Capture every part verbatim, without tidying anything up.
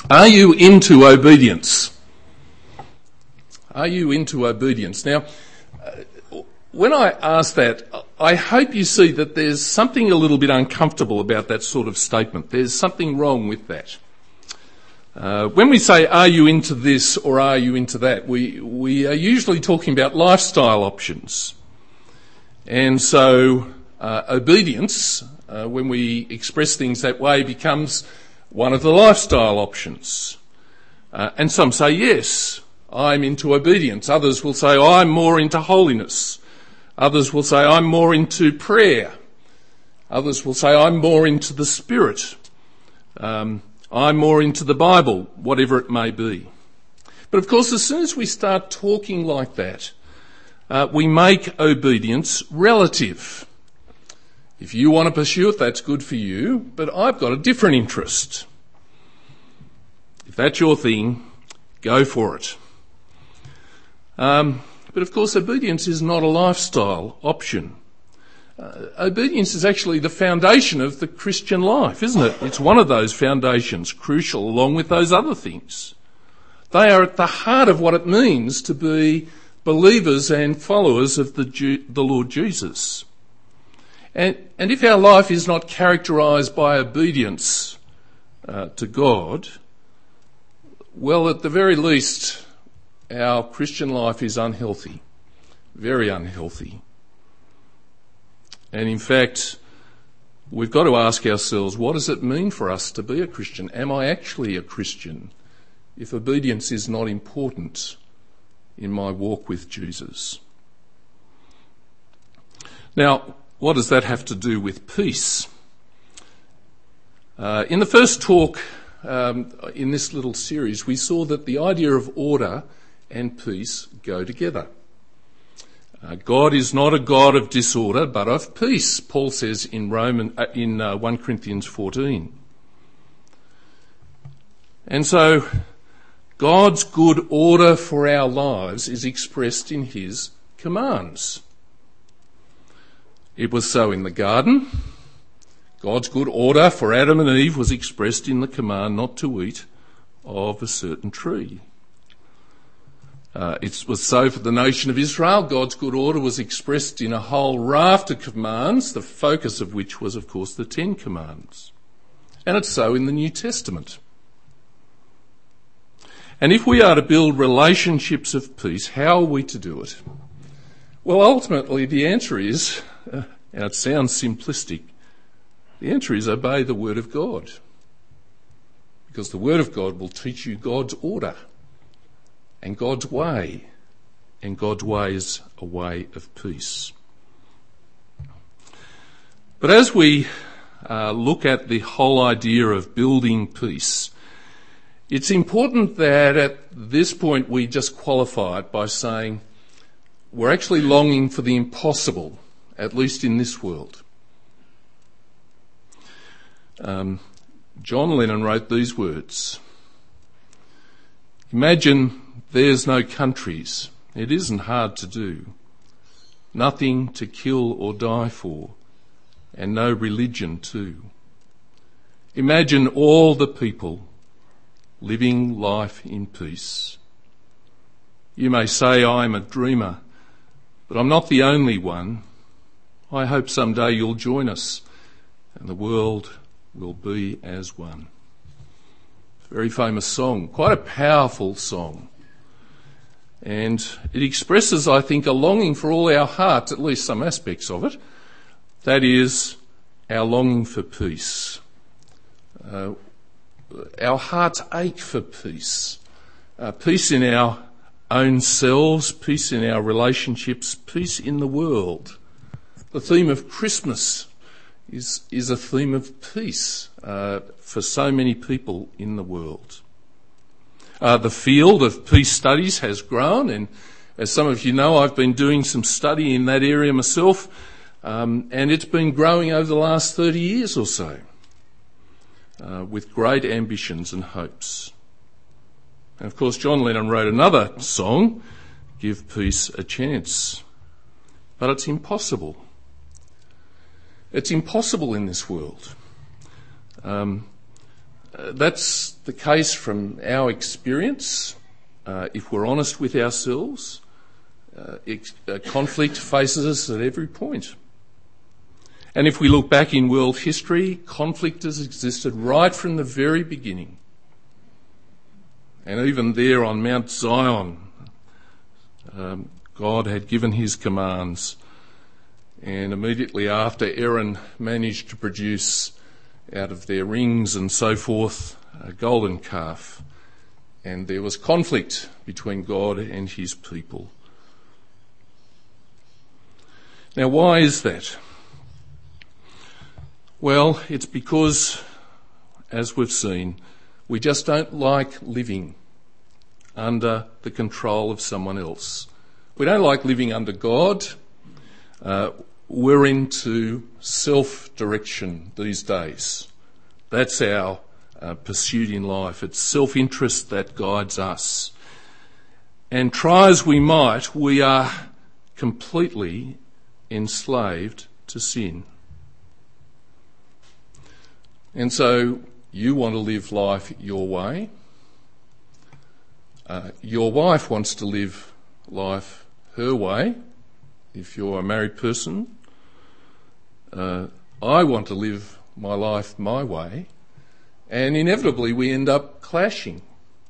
Are you into obedience? Are you into obedience? Now, uh, when I ask that, I hope you see that there's something a little bit uncomfortable about that sort of statement. There's something wrong with that. Uh, when we say, are you into this or are you into that, we, we are usually talking about lifestyle options. And so uh, obedience, uh, when we express things that way, becomes one of the lifestyle options. Uh, and some say, yes, I'm into obedience. Others will say, oh, I'm more into holiness. Others will say, I'm more into prayer. Others will say, I'm more into the Spirit. Um, I'm more into the Bible, whatever it may be. But of course, as soon as we start talking like that, uh, we make obedience relative. If you want to pursue it, that's good for you, but I've got a different interest. If that's your thing, go for it. Um, but of course, obedience is not a lifestyle option. Uh, obedience is actually the foundation of the Christian life, isn't it? It's one of those foundations, crucial along with those other things. They are at the heart of what it means to be believers and followers of the, Ju- the Lord Jesus. And, and if our life is not characterised by obedience uh, to God, well, at the very least, our Christian life is unhealthy, very unhealthy. And in fact, we've got to ask ourselves, what does it mean for us to be a Christian? Am I actually a Christian if obedience is not important in my walk with Jesus? Now, what does that have to do with peace? Uh, in the first talk um, in this little series, we saw that the idea of order and peace go together. Uh, God is not a God of disorder, but of peace, Paul says in Roman uh, in uh, First Corinthians fourteen. And so, God's good order for our lives is expressed in his commands. It was so in the garden. God's good order for Adam and Eve was expressed in the command not to eat of a certain tree. Uh, it was so for the nation of Israel. God's good order was expressed in a whole raft of commands, the focus of which was, of course, the Ten Commandments. And it's so in the New Testament. And if we are to build relationships of peace, how are we to do it? Well, ultimately, the answer is, uh, and it sounds simplistic, the answer is obey the Word of God. Because the Word of God will teach you God's order and God's way. And God's way is a way of peace. But as we uh, look at the whole idea of building peace, it's important that at this point we just qualify it by saying we're actually longing for the impossible, at least in this world. Um, John Lennon wrote these words: imagine there's no countries. It isn't hard to do. Nothing to kill or die for, and no religion too. Imagine all the people living life in peace. You may say I'm a dreamer, but I'm not the only one. I hope someday you'll join us and the world will be as one. Very famous song, quite a powerful song. And it expresses, I think, a longing for all our hearts, at least some aspects of it. That is, our longing for peace. Uh, our hearts ache for peace. Uh, peace in our own selves, peace in our relationships, peace in the world. The theme of Christmas is, is a theme of peace uh, for so many people in the world. Uh, the field of peace studies has grown, and as some of you know, I've been doing some study in that area myself, um, and it's been growing over the last thirty years or so, uh, with great ambitions and hopes. And of course, John Lennon wrote another song, Give Peace a Chance. But it's impossible. It's impossible in this world. Um, uh, that's the case from our experience. Uh, if we're honest with ourselves, uh, ex- uh, conflict faces us at every point. And if we look back in world history, conflict has existed right from the very beginning. And even there on Mount Zion, um, God had given his commands. And immediately after, Aaron managed to produce out of their rings and so forth a golden calf. And there was conflict between God and his people. Now, why is that? Well, it's because, as we've seen, we just don't like living under the control of someone else. We don't like living under God. Uh, we're into self-direction these days. That's our uh, pursuit in life. It's self-interest that guides us. And try as we might, we are completely enslaved to sin. And so you want to live life your way. Uh, your wife wants to live life her way, if you're a married person. Uh, I want to live my life my way. And inevitably we end up clashing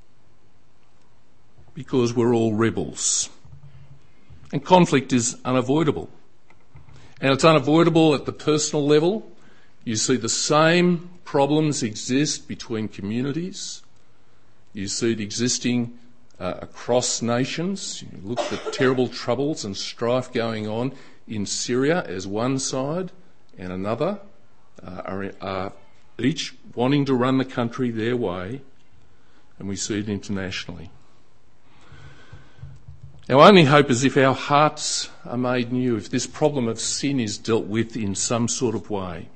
because we're all rebels. And conflict is unavoidable. And it's unavoidable at the personal level. You see the same problems exist between communities. You see it existing uh, across nations. You look at the terrible troubles and strife going on in Syria as one side and another uh, are, are each wanting to run the country their way, and we see it internationally. Our only hope is if our hearts are made new, if this problem of sin is dealt with in some sort of way.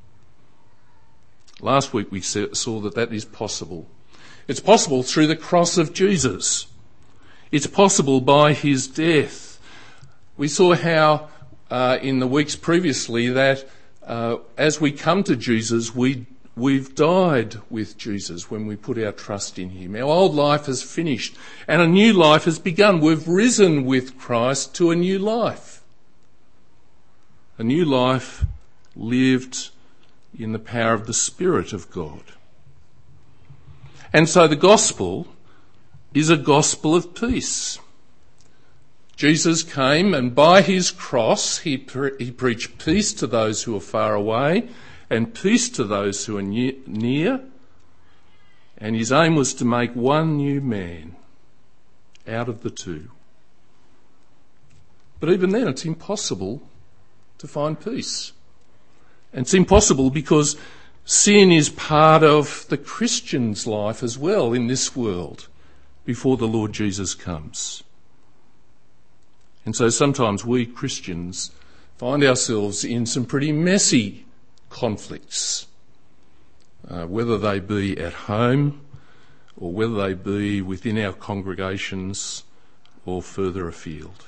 Last week we saw that that is possible. It's possible through the cross of Jesus. It's possible by his death. We saw how uh, in the weeks previously that uh, as we come to Jesus, we, we've died with Jesus when we put our trust in him. Our old life has finished and a new life has begun. We've risen with Christ to a new life. A new life lived in the power of the Spirit of God. And so the gospel is a gospel of peace. Jesus came and by his cross he, pre- he preached peace to those who are far away and peace to those who are near. And his aim was to make one new man out of the two. But even then it's impossible to find peace. And it's impossible because sin is part of the Christian's life as well in this world before the Lord Jesus comes. And so sometimes we Christians find ourselves in some pretty messy conflicts, uh, whether they be at home or whether they be within our congregations or further afield.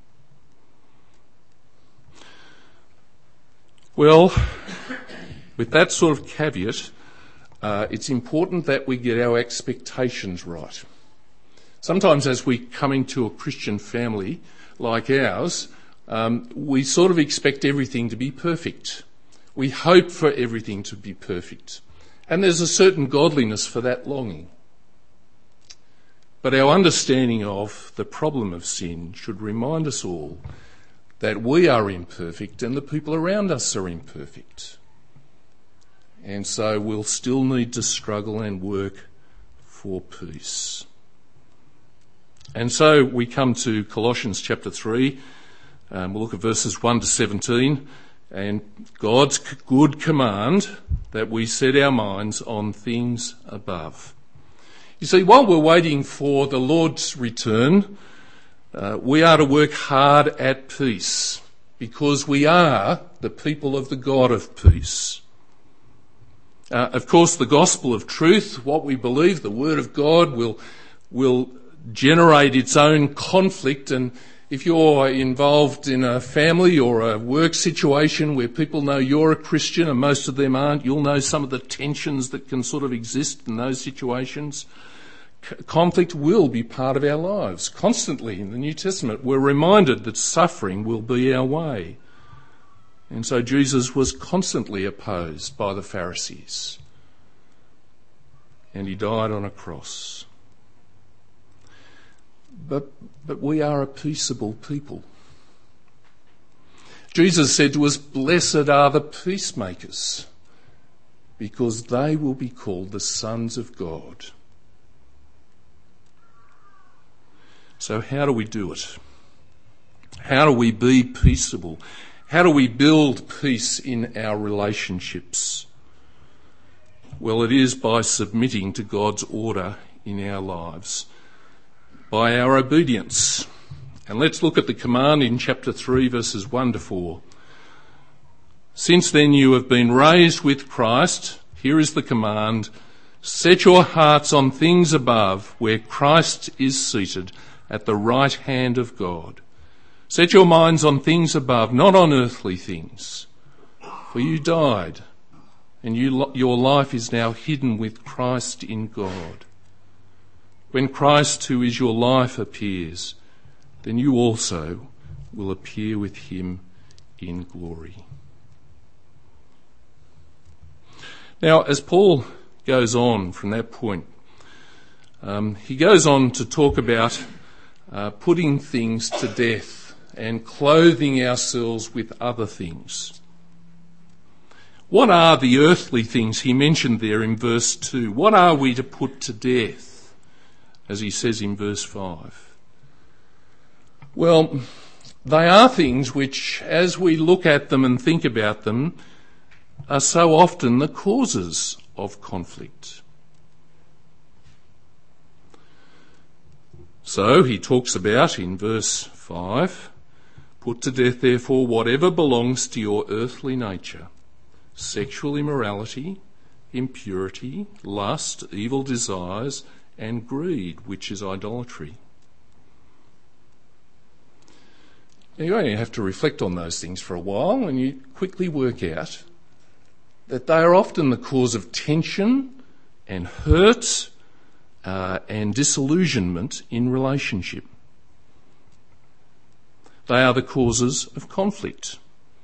Well, with that sort of caveat, uh, it's important that we get our expectations right. Sometimes as we come into a Christian family like ours, um, we sort of expect everything to be perfect. We hope for everything to be perfect. And there's a certain godliness for that longing. But our understanding of the problem of sin should remind us all that we are imperfect and the people around us are imperfect. And so we'll still need to struggle and work for peace. And so we come to Colossians chapter three. Um, we'll look at verses one to seventeen. And God's good command that we set our minds on things above. You see, while we're waiting for the Lord's return, uh, we are to work hard at peace because we are the people of the God of peace. Uh, of course, the gospel of truth, what we believe, the word of God will will generate its own conflict and If you're involved in a family or a work situation where people know you're a Christian and most of them aren't, you'll know some of the tensions that can sort of exist in those situations. C- conflict will be part of our lives. Constantly in the New Testament, we're reminded that suffering will be our way. And so Jesus was constantly opposed by the Pharisees. And he died on a cross. But, but we are a peaceable people. Jesus said to us, "Blessed are the peacemakers, because they will be called the sons of God." So how do we do it? How do we be peaceable? How do we build peace in our relationships? Well, it is by submitting to God's order in our lives, by our obedience. And let's look at the command in chapter three, verses one to four. "Since then you have been raised with Christ," here is the command, "set your hearts on things above, where Christ is seated at the right hand of God. Set your minds on things above, not on earthly things. For you died, and you, your life is now hidden with Christ in God. When Christ, who is your life, appears, then you also will appear with him in glory." Now, as Paul goes on from that point, um, he goes on to talk about uh, putting things to death and clothing ourselves with other things. What are the earthly things he mentioned there in verse two? What are we to put to death, as he says in verse five? Well, they are things which, as we look at them and think about them, are so often the causes of conflict. So he talks about in verse five, "Put to death therefore whatever belongs to your earthly nature: sexual immorality, impurity, lust, evil desires, and greed, which is idolatry." Now, you only have to reflect on those things for a while and you quickly work out that they are often the cause of tension and hurt uh, and disillusionment in relationship. They are the causes of conflict.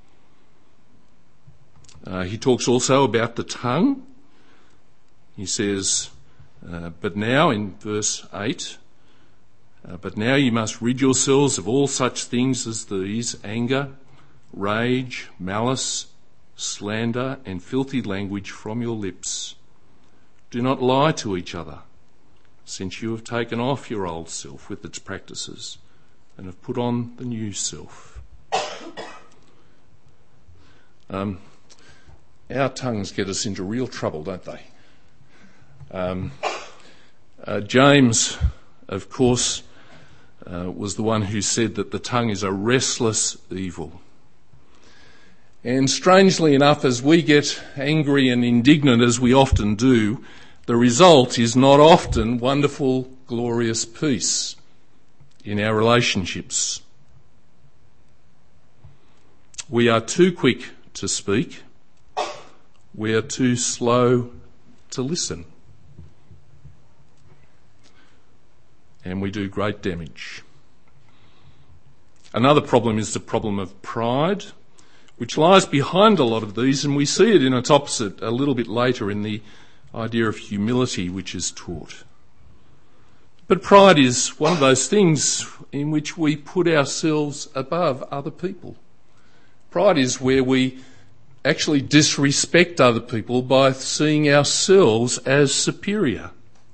Uh, he talks also about the tongue. He says, uh, but now in verse eight, uh, "But now you must rid yourselves of all such things as these: anger, rage, malice, slander, and filthy language from your lips. Do not lie to each other, since you have taken off your old self with its practices and have put on the new self." Um, our tongues get us into real trouble, don't they? Um, uh, James, of course, uh, was the one who said that the tongue is a restless evil. And strangely enough, as we get angry and indignant, as we often do, the result is not often wonderful, glorious peace in our relationships. We are too quick to speak. We are too slow to listen. And we do great damage. Another problem is the problem of pride, which lies behind a lot of these, and we see it in its opposite a little bit later in the idea of humility which is taught. But pride is one of those things in which we put ourselves above other people. Pride is where we actually disrespect other people by seeing ourselves as superior.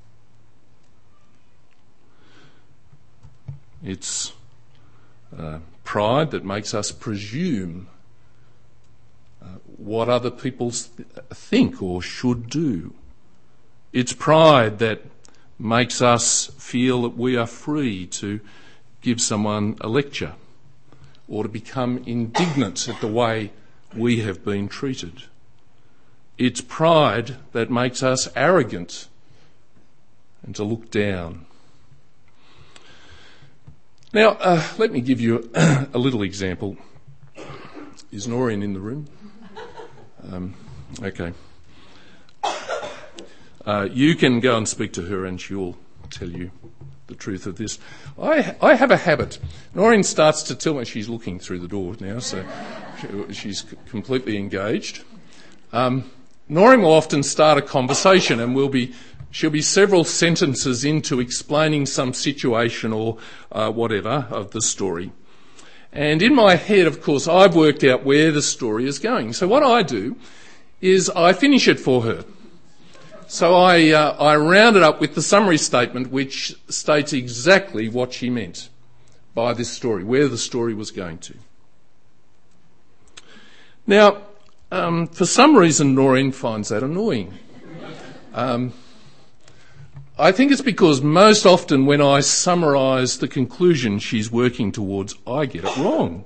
It's uh, pride that makes us presume uh, what other people th- think or should do. It's pride that makes us feel that we are free to give someone a lecture or to become indignant at the way we have been treated. It's pride that makes us arrogant and to look down. Now, uh, let me give you a, a little example. Is Noreen in the room? Um, okay. Uh, you can go and speak to her and she'll tell you the truth of this. I, I have a habit. Noreen starts to tell me, she's looking through the door now, so she, she's completely engaged. Um, Noreen will often start a conversation and will be, she'll be several sentences into explaining some situation or uh, whatever of the story. And in my head, of course, I've worked out where the story is going. So what I do is I finish it for her. So I, uh, I round it up with the summary statement which states exactly what she meant by this story, where the story was going to. Now, um, for some reason, Noreen finds that annoying. Um, I think it's because most often when I summarise the conclusion she's working towards, I get it wrong.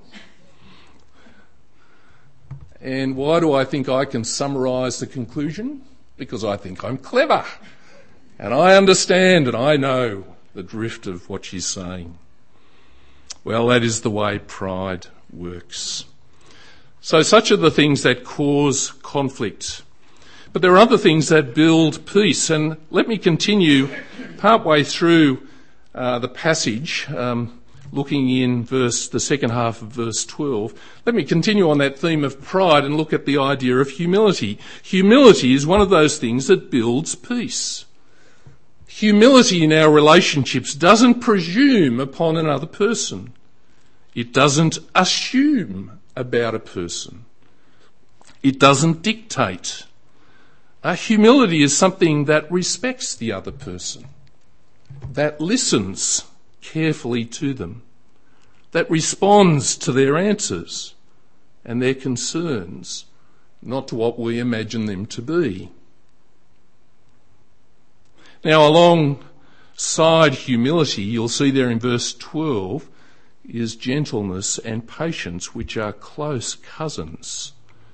And why do I think I can summarise the conclusion? Because I think I'm clever. And I understand and I know the drift of what she's saying. Well, that is the way pride works. So such are the things that cause conflict. But there are other things that build peace. And let me continue partway through uh, the passage, um, looking in verse, the second half of verse twelve. Let me continue on that theme of pride and look at the idea of humility. Humility is one of those things that builds peace. Humility in our relationships doesn't presume upon another person. It doesn't assume about a person. It doesn't dictate. Uh, humility is something that respects the other person, that listens carefully to them, that responds to their answers and their concerns, not to what we imagine them to be. Now, alongside humility, you'll see there in verse twelve, is gentleness and patience, which are close cousins.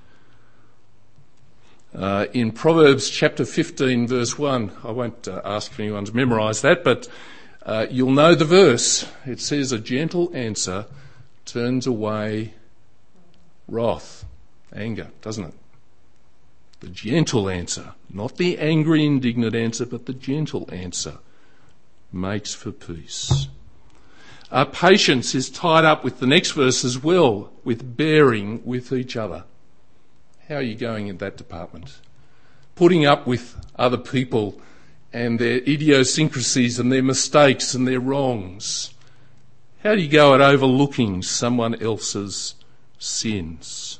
Uh, in Proverbs chapter fifteen, verse one, I won't uh, ask for anyone to memorise that, but uh, you'll know the verse. It says, a gentle answer turns away wrath, anger, doesn't it? The gentle answer, not the angry, indignant answer, but the gentle answer makes for peace. Our patience is tied up with the next verse as well, with bearing with each other. How are you going in that department? Putting up with other people and their idiosyncrasies and their mistakes and their wrongs. How do you go at overlooking someone else's sins?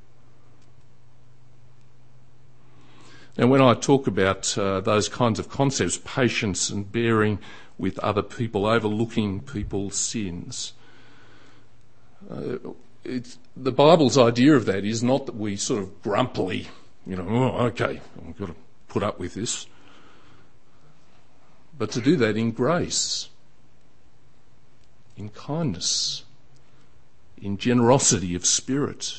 Now, when I talk about uh, those kinds of concepts, patience and bearing with other people, overlooking people's sins, uh, it's, the Bible's idea of that is not that we sort of grumpily, you know, oh, okay, I've got to put up with this, but to do that in grace, in kindness, in generosity of spirit.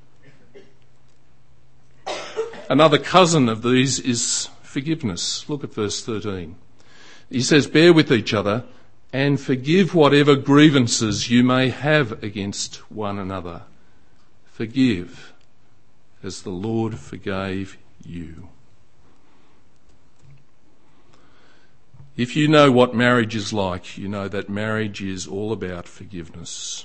Another cousin of these is forgiveness. Look at verse thirteen. He says, bear with each other and forgive whatever grievances you may have against one another. Forgive as the Lord forgave you. If you know what marriage is like, you know that marriage is all about forgiveness.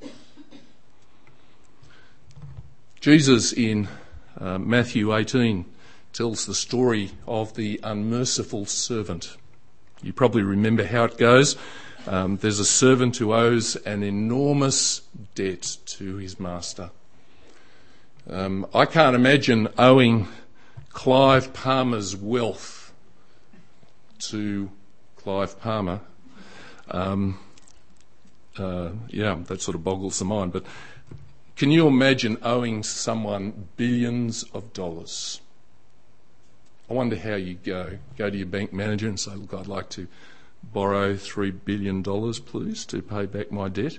Jesus in uh, Matthew eighteen tells the story of the unmerciful servant. You probably remember how it goes. Um, there's a servant who owes an enormous debt to his master. Um, I can't imagine owing Clive Palmer's wealth to Clive Palmer. Um, uh, yeah, that sort of boggles the mind. But can you imagine owing someone billions of dollars? I wonder how you go. Go to your bank manager and say, look, I'd like to borrow three billion dollars, please, to pay back my debt.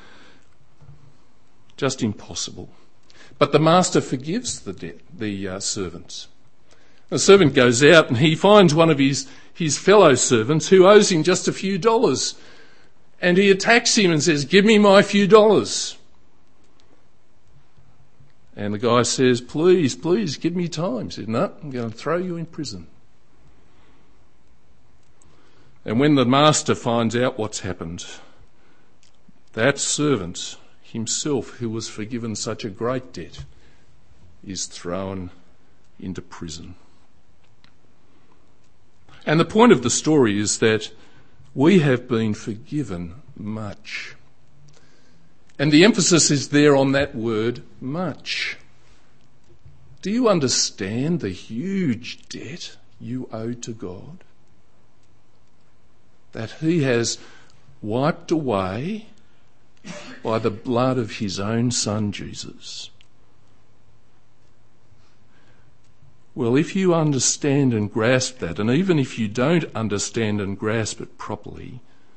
Just impossible. But the master forgives the debt, the uh, servant. The servant goes out and he finds one of his, his fellow servants who owes him just a few dollars. and he attacks him and says, "Give me my few dollars." And the guy says, "Please, please, give me time." He said, "No, I'm going to throw you in prison." And when the master finds out what's happened, that servant himself, who was forgiven such a great debt, is thrown into prison. And the point of the story is that we have been forgiven much. And the emphasis is there on that word, much. Do you understand the huge debt you owe to God? That he has wiped away by the blood of his own Son, Jesus. Well, if you understand and grasp that, and even if you don't understand and grasp it properly,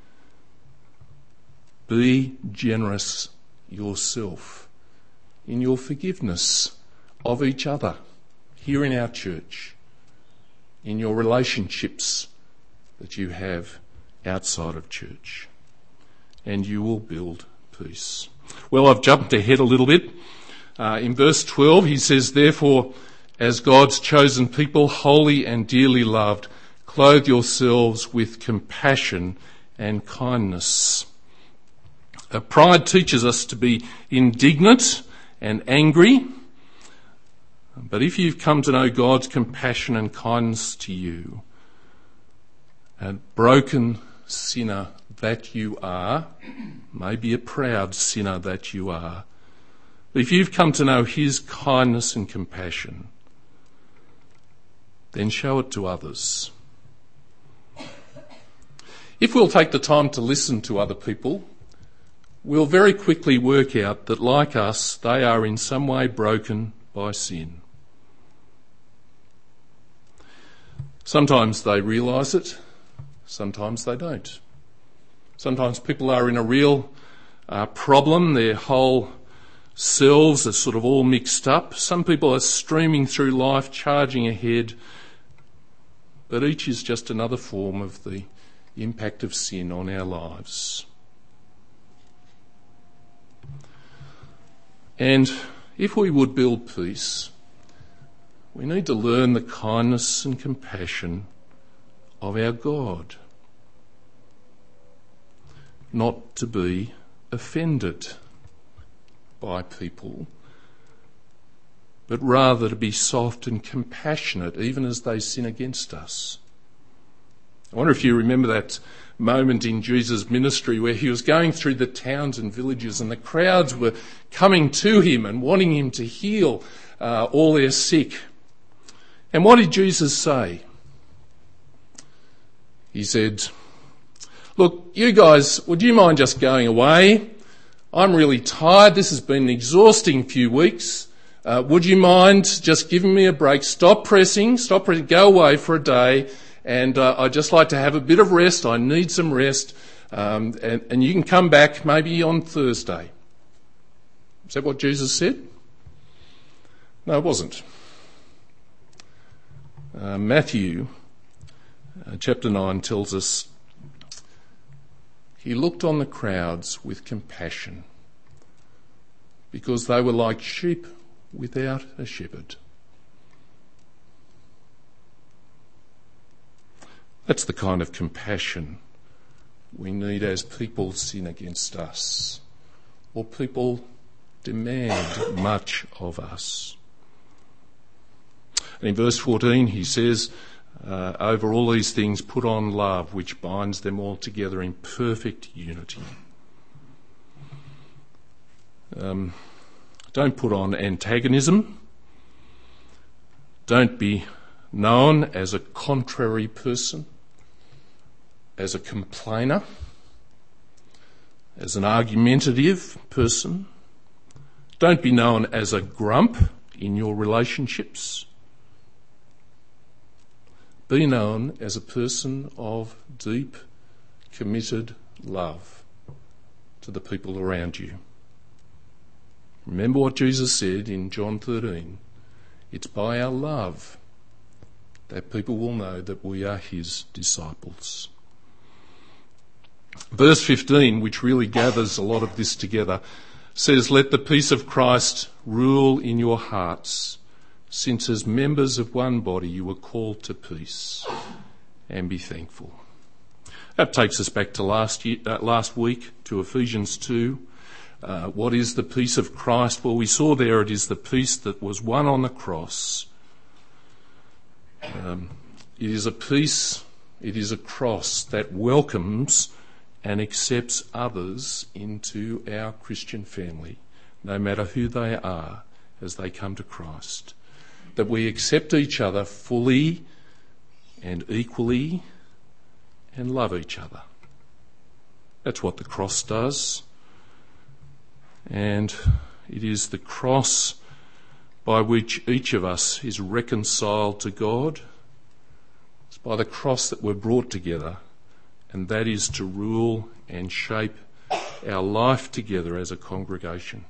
be generous yourself in your forgiveness of each other here in our church, in your relationships that you have outside of church, and you will build peace. Well, I've jumped ahead a little bit. Uh, in verse twelve, he says, "Therefore, as God's chosen people, holy and dearly loved, clothe yourselves with compassion and kindness." Uh, pride teaches us to be indignant and angry. But if you've come to know God's compassion and kindness to you, a broken sinner that you are, maybe a proud sinner that you are, but if you've come to know his kindness and compassion, then show it to others. If we'll take the time to listen to other people, we'll very quickly work out that, like us, they are in some way broken by sin. Sometimes they realise it, sometimes they don't. Sometimes people are in a real uh, problem, their whole selves are sort of all mixed up. Some people are streaming through life, charging ahead, but each is just another form of the impact of sin on our lives. And if we would build peace, we need to learn the kindness and compassion of our God. Not to be offended by people, but rather to be soft and compassionate even as they sin against us. I wonder if you remember that moment in Jesus' ministry where he was going through the towns and villages and the crowds were coming to him and wanting him to heal uh, all their sick. And what did Jesus say? He said, "Look, you guys, would you mind just going away? I'm really tired. This has been an exhausting few weeks. Uh, would you mind just giving me a break? Stop pressing, stop pressing, go away for a day. And uh, I'd just like to have a bit of rest. I need some rest. Um, and, and you can come back maybe on Thursday." Is that what Jesus said? No, it wasn't. Uh, Matthew uh, chapter nine tells us, "He looked on the crowds with compassion because they were like sheep without a shepherd." That's the kind of compassion we need as people sin against us, or people demand much of us. And in verse fourteen he says, uh, "Over all these things put on love, which binds them all together in perfect unity." Um, don't put on antagonism. Don't be known as a contrary person, as a complainer, as an argumentative person. Don't be known as a grump in your relationships. Be known as a person of deep, committed love to the people around you. Remember what Jesus said in John thirteen. It's by our love that people will know that we are his disciples. Verse fifteen, which really gathers a lot of this together, says, "Let the peace of Christ rule in your hearts, since as members of one body you were called to peace, and be thankful." That takes us back to last year, uh, last week, to Ephesians two. Uh, what is the peace of Christ? Well, we saw there it is the peace that was won on the cross. Um, it is a peace, it is a cross that welcomes and accepts others into our Christian family, no matter who they are, as they come to Christ. That we accept each other fully and equally and love each other. That's what the cross does. And it is the cross by which each of us is reconciled to God. It's by the cross that we're brought together, and that is to rule and shape our life together as a congregation.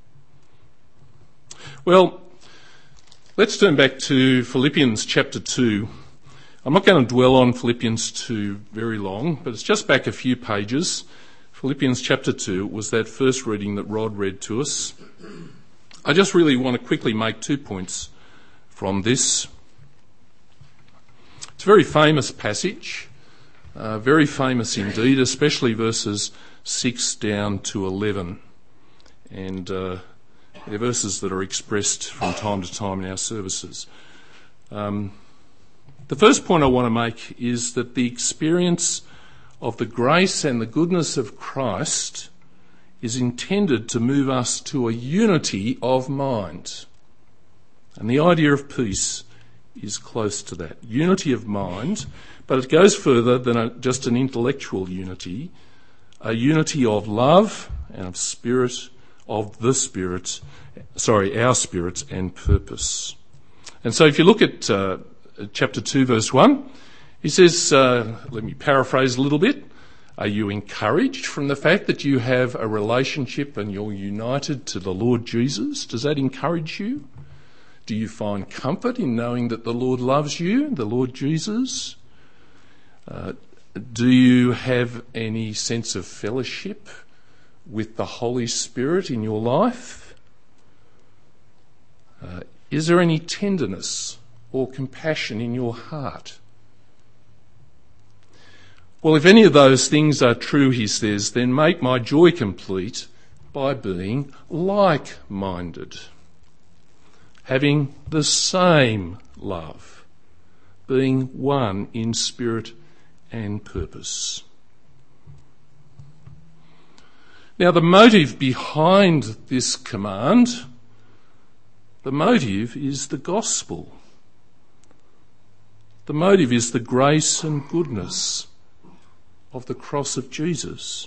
Well, let's turn back to Philippians chapter two. I'm not going to dwell on Philippians two very long, but it's just back a few pages. Philippians chapter two was that first reading that Rod read to us. I just really want to quickly make two points from this. It's a very famous passage, uh, very famous indeed, especially verses six down to eleven. And uh, they're verses that are expressed from time to time in our services. Um, the first point I want to make is that the experience of the grace and the goodness of Christ is intended to move us to a unity of mind. And the idea of peace is close to that. Unity of mind, but it goes further than a, just an intellectual unity, a unity of love and of spirit, of the spirit, sorry, our spirits and purpose. And so if you look at uh, chapter two, verse one, he says, uh, let me paraphrase a little bit, are you encouraged from the fact that you have a relationship and you're united to the Lord Jesus? Does that encourage you? Do you find comfort in knowing that the Lord loves you, the Lord Jesus? Uh, do you have any sense of fellowship with the Holy Spirit in your life? Uh, is there any tenderness or compassion in your heart? Well, if any of those things are true, he says, then make my joy complete by being like-minded, having the same love, being one in spirit and purpose. Now, the motive behind this command, the motive is the gospel. The motive is the grace and goodness of the cross of Jesus.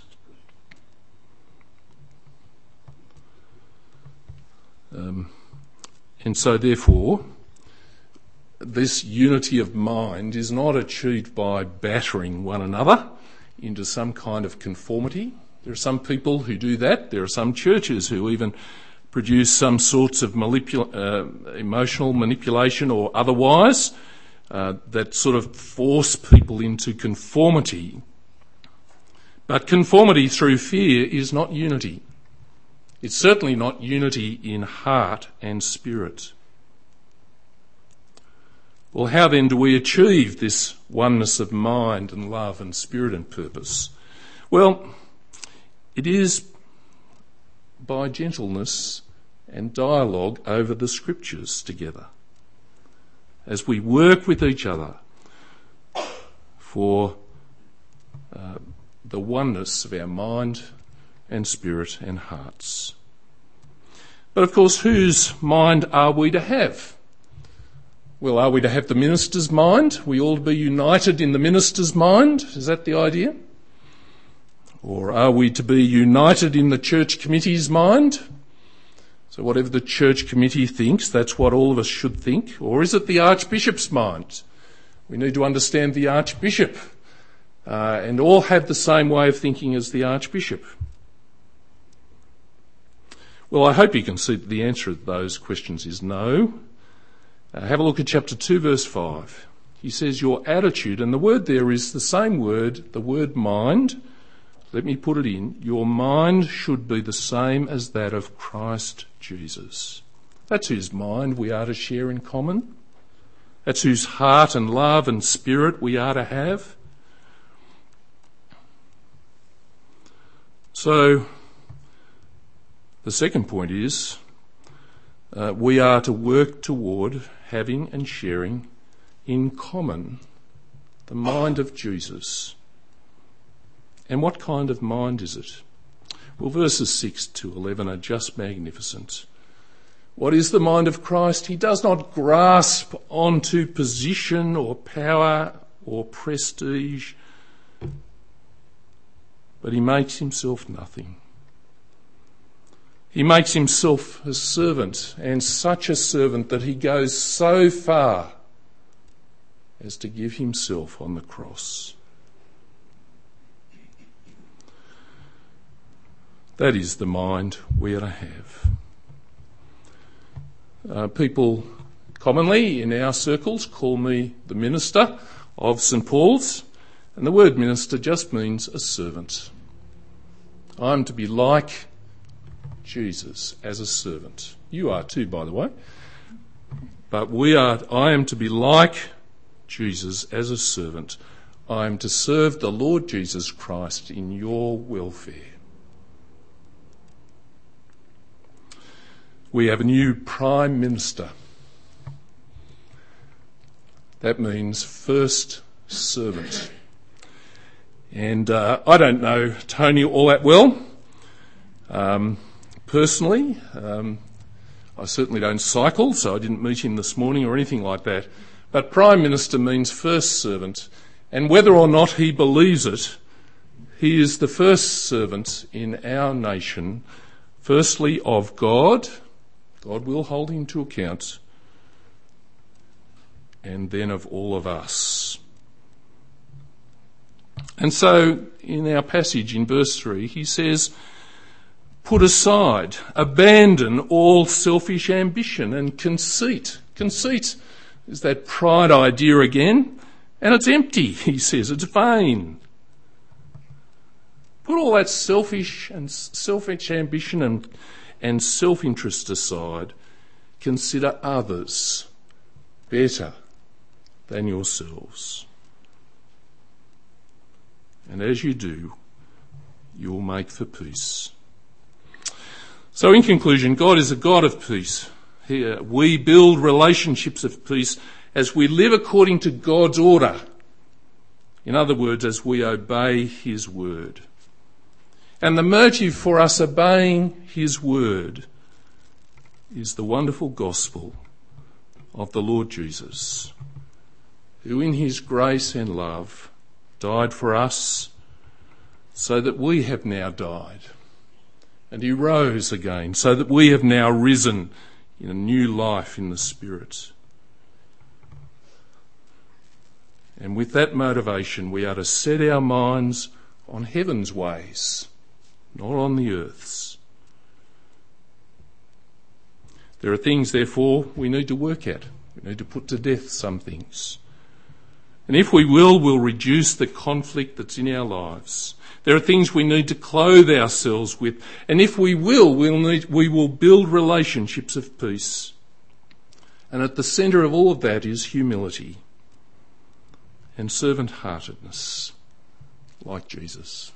Um, and so therefore, this unity of mind is not achieved by battering one another into some kind of conformity. There are some people who do that. There are some churches who even produce some sorts of manipul- uh, emotional manipulation or otherwise uh, that sort of force people into conformity. But conformity through fear is not unity. It's certainly not unity in heart and spirit. Well, how then do we achieve this oneness of mind and love and spirit and purpose? Well, it is by gentleness and dialogue over the scriptures together, as we work with each other for uh, the oneness of our mind and spirit and hearts. But of course, whose mind are we to have? Well, are we to have the minister's mind? We all be united in the minister's mind? Is that the idea? Or are we to be united in the church committee's mind? So whatever the church committee thinks, that's what all of us should think. Or is it the Archbishop's mind? We need to understand the Archbishop uh, and all have the same way of thinking as the Archbishop. Well, I hope you can see that the answer to those questions is no. Uh, have a look at chapter two, verse five. He says your attitude, and the word there is the same word, the word mind, let me put it in, your mind should be the same as that of Christ Jesus. That's whose mind we are to share in common. That's whose heart and love and spirit we are to have. So, the second point is, uh, we are to work toward having and sharing in common the mind of Jesus. And what kind of mind is it? Well, verses six to eleven are just magnificent. What is the mind of Christ? He does not grasp onto position or power or prestige, but he makes himself nothing. He makes himself a servant, and such a servant that he goes so far as to give himself on the cross. That is the mind we are to have. Uh, people commonly in our circles call me the minister of St Paul's, and the word minister just means a servant. I'm to be like Jesus as a servant. You are too, by the way. But we are. I am to be like Jesus as a servant. I am to serve the Lord Jesus Christ in your welfare. We have a new Prime Minister. That means first servant. And uh, I don't know Tony all that well. Um, personally, um, I certainly don't cycle, so I didn't meet him this morning or anything like that. But Prime Minister means first servant. And whether or not he believes it, he is the first servant in our nation, firstly of God. God will hold him to account, and then of all of us. And so in our passage in verse three, he says, put aside, abandon all selfish ambition and conceit. Conceit is that pride idea again, and it's empty, he says, it's vain. Put all that selfish and selfish ambition and and self-interest aside, consider others better than yourselves. And as you do, you will make for peace. So in conclusion, God is a God of peace. Here we build relationships of peace as we live according to God's order. In other words, as we obey his word. And the motive for us obeying his word is the wonderful gospel of the Lord Jesus, who in his grace and love died for us so that we have now died. And he rose again so that we have now risen in a new life in the Spirit. And with that motivation, we are to set our minds on heaven's ways, not on the earth's. There are things, therefore, we need to work at. We need to put to death some things. And if we will, we'll reduce the conflict that's in our lives. There are things we need to clothe ourselves with. And if we will, we'll need, we will build relationships of peace. And at the centre of all of that is humility and servant-heartedness, like Jesus.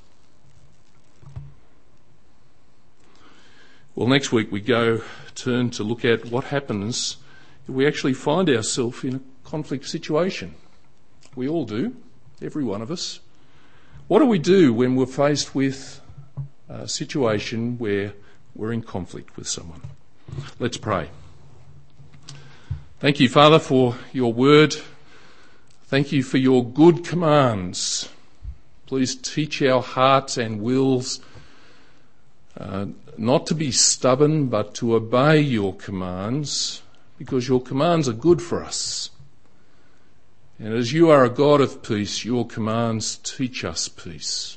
Well, next week we go turn to look at what happens if we actually find ourselves in a conflict situation. We all do, every one of us. What do we do when we're faced with a situation where we're in conflict with someone? Let's pray. Thank you, Father, for your word. Thank you for your good commands. Please teach our hearts and wills uh, not to be stubborn, but to obey your commands, because your commands are good for us. And as you are a God of peace, your commands teach us peace.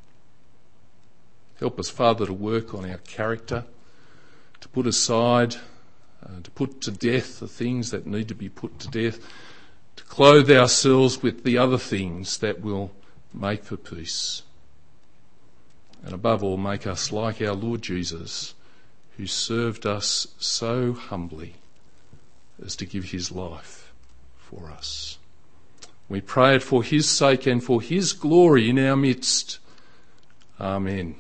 Help us, Father, to work on our character, to put aside, uh, to put to death the things that need to be put to death, to clothe ourselves with the other things that will make for peace. And above all, make us like our Lord Jesus, who served us so humbly as to give his life for us. We pray it for his sake and for his glory in our midst. Amen.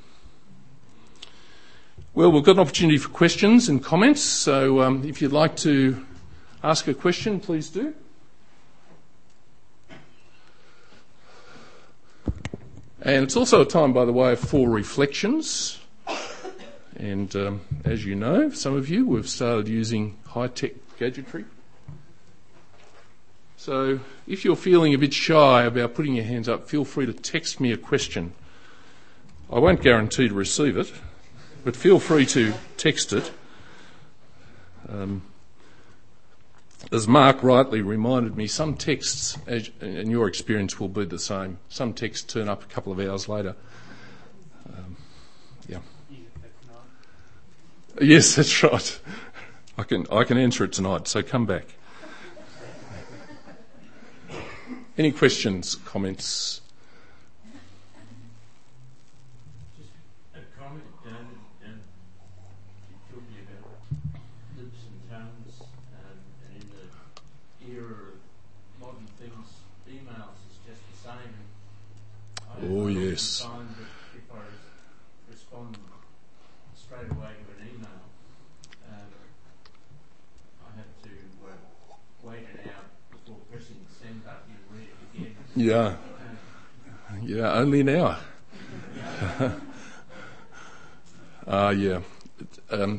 Well, we've got an opportunity for questions and comments, so um, if you'd like to ask a question, please do. And it's also a time, by the way, for reflections. And um, as you know, some of you, we've started using high-tech gadgetry. So if you're feeling a bit shy about putting your hands up, feel free to text me a question. I won't guarantee to receive it, but feel free to text it. Um, as Mark rightly reminded me, some texts, as, and your experience will be the same, some texts turn up a couple of hours later. Um, yeah. Yes, that's right. I can I can answer it tonight, so come back. Any questions, comments? Just a comment, Dan, and you talking about lips and tongues, um, and in the era of modern things, emails is just the same. I Oh, yes. find that if I respond straight away to an email, um, I have to uh, wait an hour before pressing the send button and read it again. Yeah. Yeah, only an hour. uh, yeah. Um,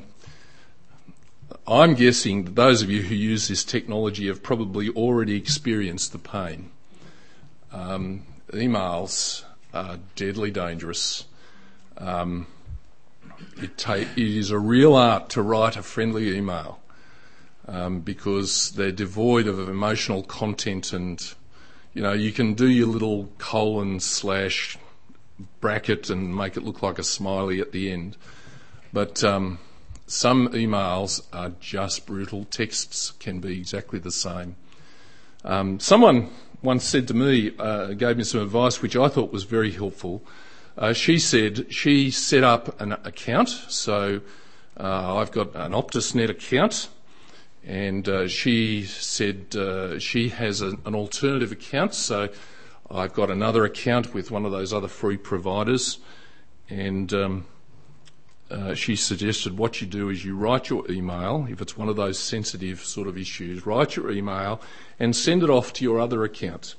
I'm guessing that those of you who use this technology have probably already experienced the pain. Um, emails are deadly dangerous. Um, it, ta- it is a real art to write a friendly email um, because they're devoid of emotional content, and you know you can do your little colon slash bracket and make it look like a smiley at the end. But um, some emails are just brutal. Texts can be exactly the same. Um, someone once said to me, uh, gave me some advice which I thought was very helpful. Uh, she said she set up an account. So uh, I've got an OptusNet account, and uh, she said uh, she has a, an alternative account. So I've got another account with one of those other free providers, and um, uh, she suggested what you do is you write your email, if it's one of those sensitive sort of issues, write your email and send it off to your other account.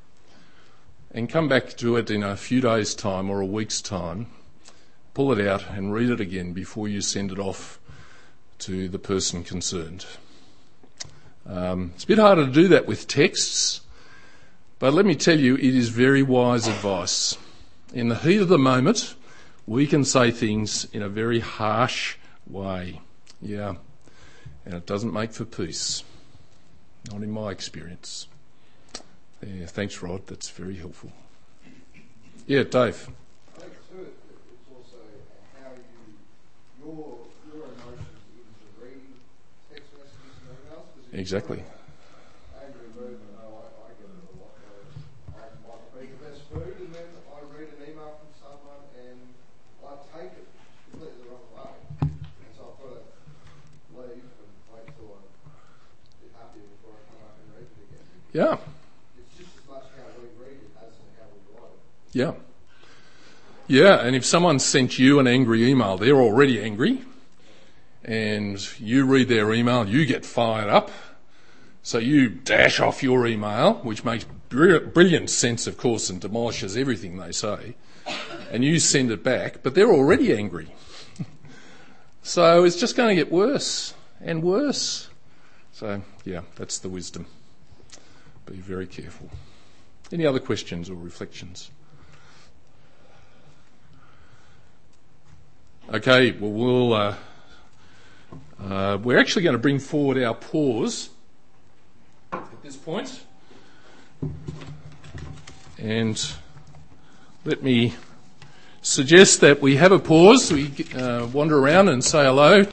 And come back to it in a few days' time or a week's time, pull it out and read it again before you send it off to the person concerned. Um, it's a bit harder to do that with texts, but let me tell you, it is very wise advice. In the heat of the moment, we can say things in a very harsh way. Yeah, and it doesn't make for peace. Not in my experience. Yeah, thanks, Rod. That's very helpful. Yeah, Dave. I think too, it, it's also how you your your emotions into reading text messages and emails. Exactly. Angry mood, I know I, I get it a lot. I might be the best food, and then I read an email from someone, and I take it completely the wrong way, and so I've got to leave and wait till I'm a bit happier before I come up and read it again. Yeah. Yeah. Yeah, and if someone sent you an angry email, they're already angry, and you read their email, you get fired up, so you dash off your email, which makes br- brilliant sense, of course, and demolishes everything they say, and you send it back, but they're already angry. So it's just going to get worse and worse. So, yeah, that's the wisdom. Be very careful. Any other questions or reflections? Okay, well, we'll uh, uh, we're actually going to bring forward our pause at this point. And let me suggest that we have a pause, we uh, wander around and say hello